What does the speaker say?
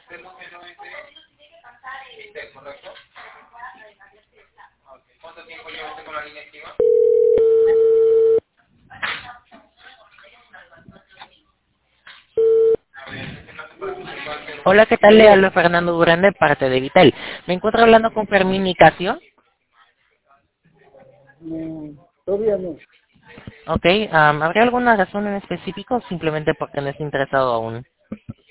¿Correcto? ¿Cuánto tiempo lleva usted con la línea activa? Hola, ¿qué tal? Le hablo Fernando Durán de parte de Vital. Me encuentro hablando con Fermín Nicasio. Todavía no. Ok, ¿habría alguna razón en específico o simplemente porque no está interesado aún?